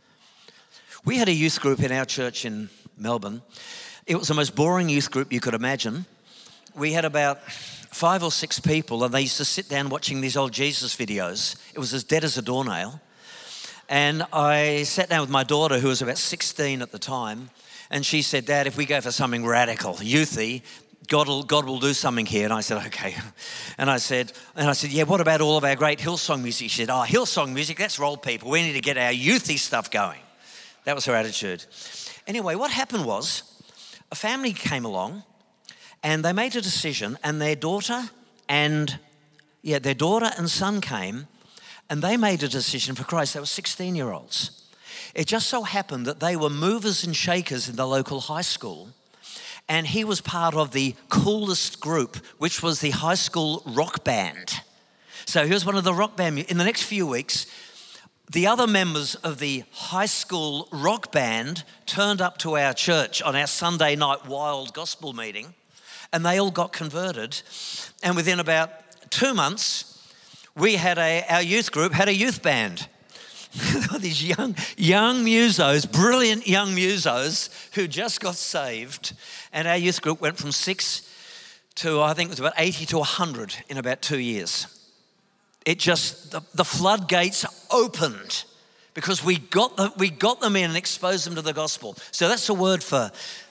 We had a youth group in our church in Melbourne. It was the most boring youth group you could imagine. We had about five or six people and they used to sit down watching these old Jesus videos. It was as dead as a doornail. And I sat down with my daughter, who was about sixteen at the time, and she said, Dad, if we go for something radical, youthy, God will, God will do something here. And I said, okay. And I said, and I said, yeah, what about all of our great Hillsong music? She said, oh, Hillsong music, that's for old people. We need to get our youthy stuff going. That was her attitude. Anyway, what happened was a family came along and they made a decision, and their daughter and, yeah, their daughter and son came and they made a decision for Christ. They were sixteen-year-olds. It just so happened that they were movers and shakers in the local high school. And he was part of the coolest group, which was the high school rock band. So he was one of the rock band. In the next few weeks, the other members of the high school rock band turned up to our church on our Sunday night wild gospel meeting, and they all got converted. And within about two months, we had a, our youth group had a youth band. These young, young musos, brilliant young musos who just got saved. And our youth group went from six to, I think it was about eighty to one hundred in about two years. It just, the, the floodgates opened because we got, the, we got them in and exposed them to the gospel. So that's a word for,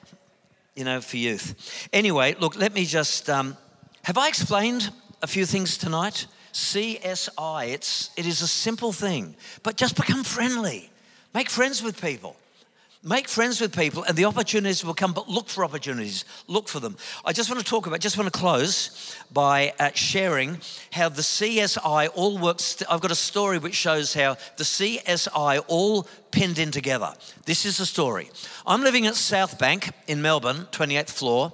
you know, for youth. Anyway, look, let me just, um, have I explained a few things tonight? C S I, it's, it is a simple thing, but just become friendly. Make friends with people. Make friends with people and the opportunities will come, but look for opportunities, look for them. I just want to talk about, just want to close by uh, sharing how the C S I all works. I've got a story which shows how the C S I all pinned in together. This is the story. I'm living at South Bank in Melbourne, twenty-eighth floor,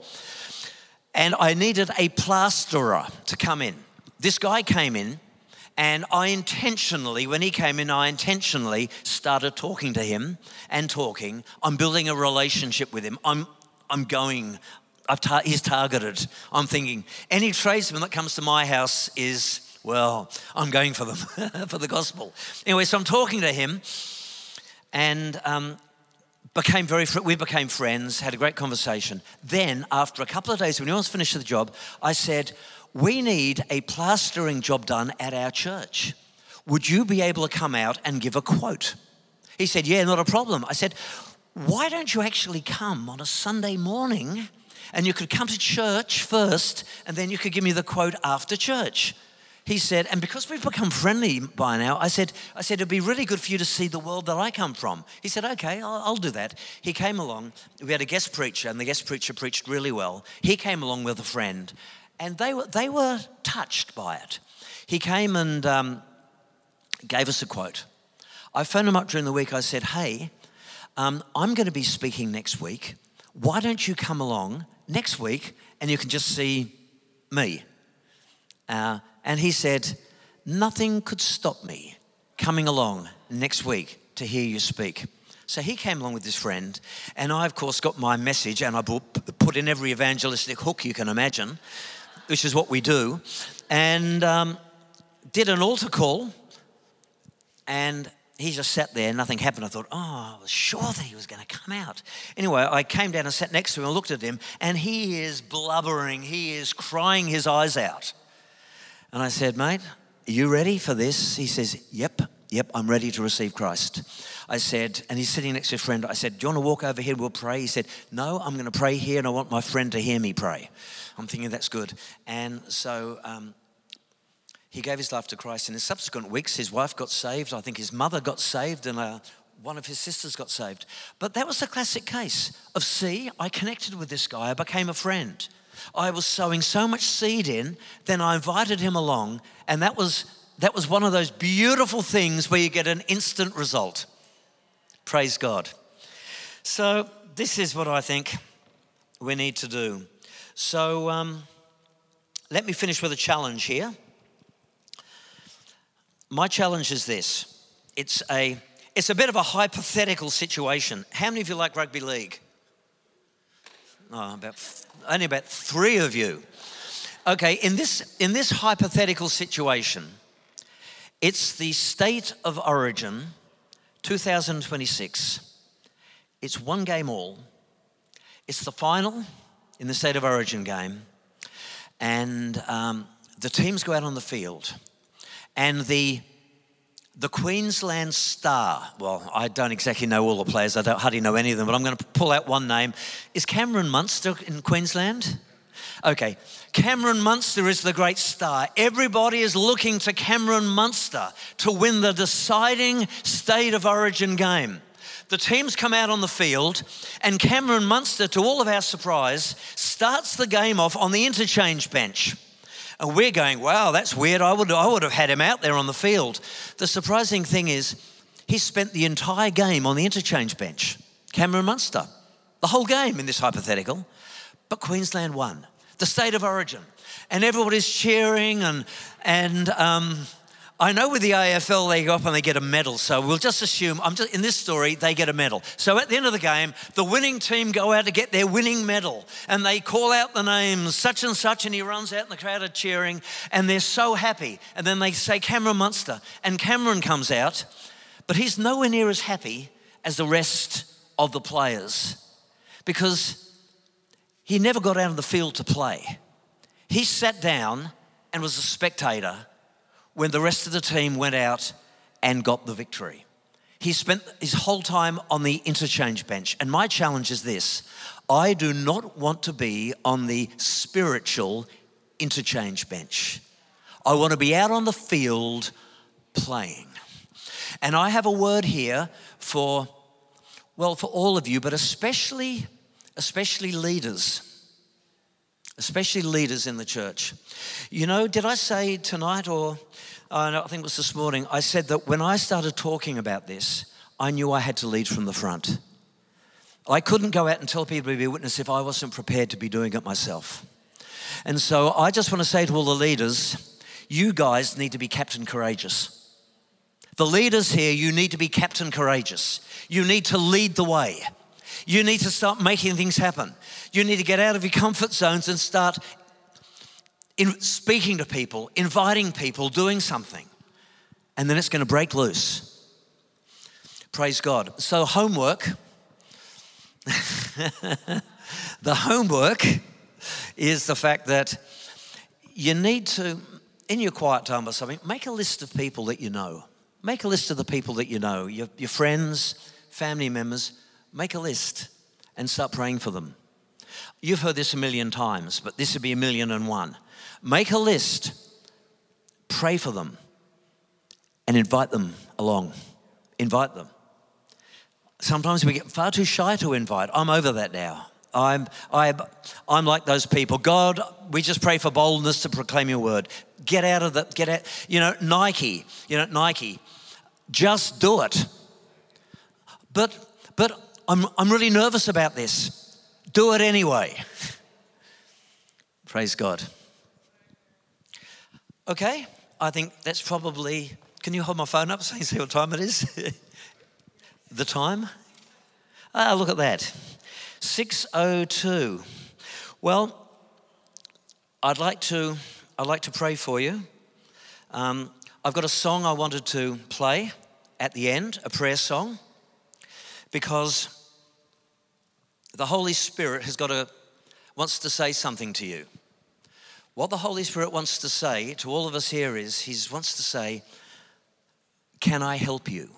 and I needed a plasterer to come in. This guy came in and I intentionally, when he came in, I intentionally started talking to him and talking. I'm building a relationship with him. I'm I'm going, I've tar- he's targeted. I'm thinking, any tradesman that comes to my house is, well, I'm going for them, for the gospel. Anyway, so I'm talking to him and um, became very, we became friends, had a great conversation. Then after a couple of days, when he was finished with the job, I said, we need a plastering job done at our church. Would you be able to come out and give a quote? He said, yeah, not a problem. I said, why don't you actually come on a Sunday morning and you could come to church first and then you could give me the quote after church? He said, and because we've become friendly by now, I said, I said, it'd be really good for you to see the world that I come from. He said, okay, I'll, I'll do that. He came along. We had a guest preacher and the guest preacher preached really well. He came along with a friend. And they were they were touched by it. He came and um, gave us a quote. I phoned him up during the week. I said, hey, um, I'm going to be speaking next week. Why don't you come along next week and you can just see me? Uh, and he said, nothing could stop me coming along next week to hear you speak. So he came along with his friend. And I, of course, got my message and I put in every evangelistic hook you can imagine, which is what we do, and um, did an altar call, and he just sat there, nothing happened. I thought, oh, I was sure that he was going to come out. Anyway, I came down and sat next to him and looked at him, and he is blubbering. He is crying his eyes out. And I said, mate, are you ready for this? He says, yep, yep, I'm ready to receive Christ. I said, and he's sitting next to his friend. I said, do you want to walk over here and we'll pray? He said, no, I'm going to pray here and I want my friend to hear me pray. I'm thinking that's good. And so um, he gave his life to Christ. In the subsequent weeks, his wife got saved. I think his mother got saved and uh, one of his sisters got saved. But that was the classic case of, see, I connected with this guy. I became a friend. I was sowing so much seed in, then I invited him along, and that was that was one of those beautiful things where you get an instant result. Praise God. So this is what I think we need to do. So um, let me finish with a challenge here. My challenge is this. It's a, it's a bit of a hypothetical situation. How many of you like rugby league? Oh, about, only about three of you. Okay, in this, in this hypothetical situation, it's the State of Origin two thousand twenty-six. It's one game all. It's the final in the State of Origin game. And um, the teams go out on the field. And the the Queensland star, well, I don't exactly know all the players. I don't hardly know any of them, but I'm going to pull out one name. Is Cameron Munster in Queensland? Okay, Cameron Munster is the great star. Everybody is looking to Cameron Munster to win the deciding State of Origin game. The teams come out on the field, and Cameron Munster, to all of our surprise, starts the game off on the interchange bench. And we're going, wow, that's weird. I would, I would have had him out there on the field. The surprising thing is he spent the entire game on the interchange bench. Cameron Munster, the whole game in this hypothetical. But Queensland won, the State of Origin. And everybody's cheering. And, and um, I know with the A F L, they go up and they get a medal. So we'll just assume, I'm just, in this story, they get a medal. So at the end of the game, the winning team go out to get their winning medal. And they call out the names, such and such, and he runs out and the crowd are cheering. And they're so happy. And then they say Cameron Munster. And Cameron comes out, but he's nowhere near as happy as the rest of the players. Because he never got out of the field to play. He sat down and was a spectator when the rest of the team went out and got the victory. He spent his whole time on the interchange bench. And my challenge is this: I do not want to be on the spiritual interchange bench. I want to be out on the field playing. And I have a word here for, well, for all of you, but especially especially leaders, especially leaders in the church. You know, did I say tonight or uh, no, I think it was this morning, I said that when I started talking about this, I knew I had to lead from the front. I couldn't go out and tell people to be a witness if I wasn't prepared to be doing it myself. And so I just want to say to all the leaders, you guys need to be Captain Courageous. The leaders here, you need to be Captain Courageous. You need to lead the way. You need to start making things happen. You need to get out of your comfort zones and start in speaking to people, inviting people, doing something. And then it's going to break loose. Praise God. So homework, the homework is the fact that you need to, in your quiet time or something, make a list of people that you know. Make a list of the people that you know, your, your friends, family members. Make a list and start praying for them. You've heard this a million times, but this would be a million and one. Make a list, pray for them, and invite them along. Invite them. Sometimes we get far too shy to invite. I'm over that now. I'm, I'm, I'm like those people. God, we just pray for boldness to proclaim your word. Get out of the, get out, you know, Nike, you know, Nike, just do it. But, but, I'm, I'm really nervous about this. Do it anyway. Praise God. Okay, I think that's probably, can you hold my phone up so you can see what time it is? The time? Ah, look at that. six oh two. Well, I'd like to, I'd like to pray for you. Um, I've got a song I wanted to play at the end, a prayer song, because the Holy Spirit has got a, wants to say something to you. What the Holy Spirit wants to say to all of us here is, he wants to say, can I help you?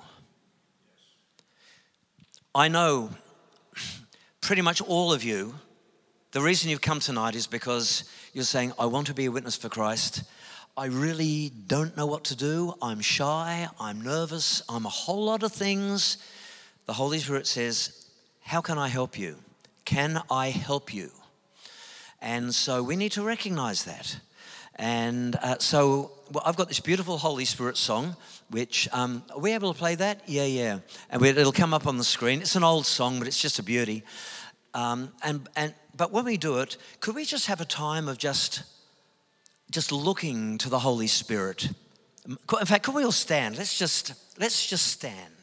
I know pretty much all of you, the reason you've come tonight is because you're saying, I want to be a witness for Christ. I really don't know what to do. I'm shy, I'm nervous, I'm a whole lot of things. The Holy Spirit says, how can I help you? Can I help you? And so we need to recognize that. And uh, so well, I've got this beautiful Holy Spirit song, which, um, are we able to play that? Yeah, yeah. And we, it'll come up on the screen. It's an old song, but it's just a beauty. Um, and and But when we do it, could we just have a time of just, just looking to the Holy Spirit? In fact, could we all stand? Let's just, let's just stand.